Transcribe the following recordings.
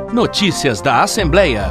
Notícias da Assembleia.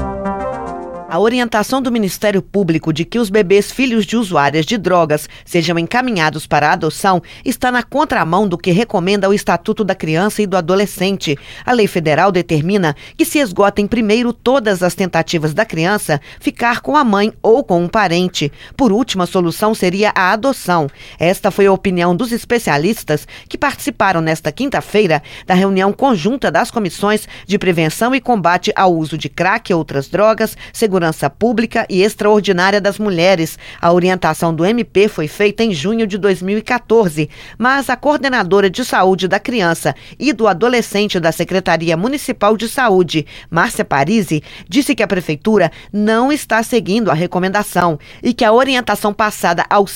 A orientação do Ministério Público de que os bebês filhos de usuárias de drogas sejam encaminhados para a adoção está na contramão do que recomenda o Estatuto da Criança e do Adolescente. A lei federal determina que se esgotem primeiro todas as tentativas da criança ficar com a mãe ou com um parente. Por última solução seria a adoção. Esta foi a opinião dos especialistas que participaram nesta quinta-feira da reunião conjunta das comissões de prevenção e combate ao uso de crack e outras drogas, segurança pública e extraordinária das mulheres. A orientação do MP foi feita em junho de 2014, mas a coordenadora de saúde da criança e do adolescente da Secretaria Municipal de Saúde, Márcia Parisi, disse que a prefeitura não está seguindo a recomendação e que a orientação passada aos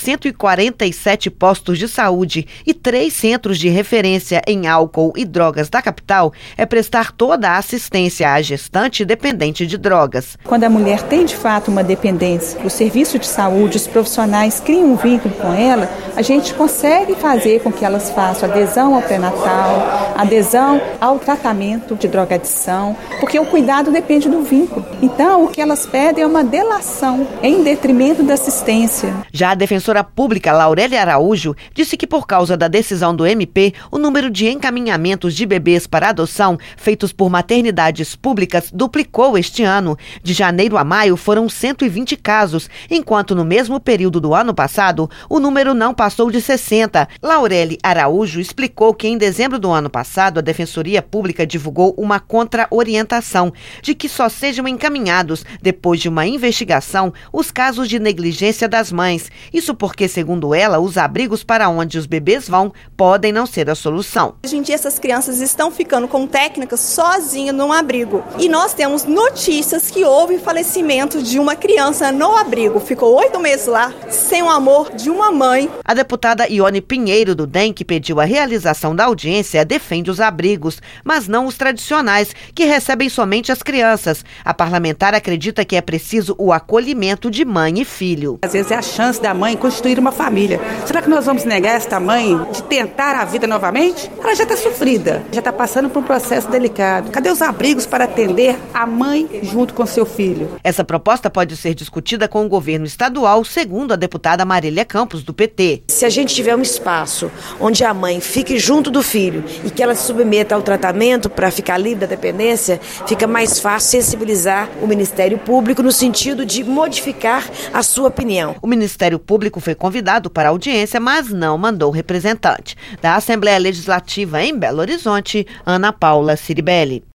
147 postos de saúde e 3 centros de referência em álcool e drogas da capital é prestar toda a assistência à gestante dependente de drogas. Quando a mulher tem de fato uma dependência, o serviço de saúde, os profissionais criam um vínculo com ela, a gente consegue fazer com que elas façam adesão ao pré-natal, adesão ao tratamento de drogadição, porque o cuidado depende do vínculo. Então, o que elas pedem é uma delação em detrimento da assistência. Já a defensora pública Laurélia Araújo disse que por causa da decisão do MP, o número de encaminhamentos de bebês para adoção feitos por maternidades públicas duplicou este ano. De janeiro a maio foram 120 casos, enquanto no mesmo período do ano passado, o número não passou de 60. Laurélia Araújo explicou que em dezembro do ano passado, a Defensoria Pública divulgou uma contra-orientação de que só sejam encaminhados, depois de uma investigação, os casos de negligência das mães. Isso porque, segundo ela, os abrigos para onde os bebês vão podem não ser a solução. Hoje em dia, essas crianças estão ficando com técnicas sozinhas num abrigo. E nós temos notícias que houve falecimento de uma criança no abrigo. Ficou 8 meses lá, sem o amor de uma mãe. A deputada Ione Pinheiro, do DEM, que pediu a realização da audiência, defende os abrigos, mas não os tradicionais, que recebem somente as crianças. A parlamentar acredita que é preciso o acolhimento de mãe e filho. Às vezes é a chance da mãe constituir uma família. Será que nós vamos negar esta mãe de tentar a vida novamente? Ela já está sofrida, já está passando por um processo delicado. Cadê os abrigos para atender a mãe junto com seu filho? Essa proposta pode ser discutida com o governo estadual, segundo a deputada Marília Campos, do PT. Se a gente tiver um espaço onde a mãe fique junto do filho e que ela se submeta ao tratamento para ficar livre da dependência, fica mais fácil sensibilizar o Ministério Público no sentido de modificar a sua opinião. O Ministério Público foi convidado para a audiência, mas não mandou representante. Da Assembleia Legislativa em Belo Horizonte, Ana Paula Ciribelli.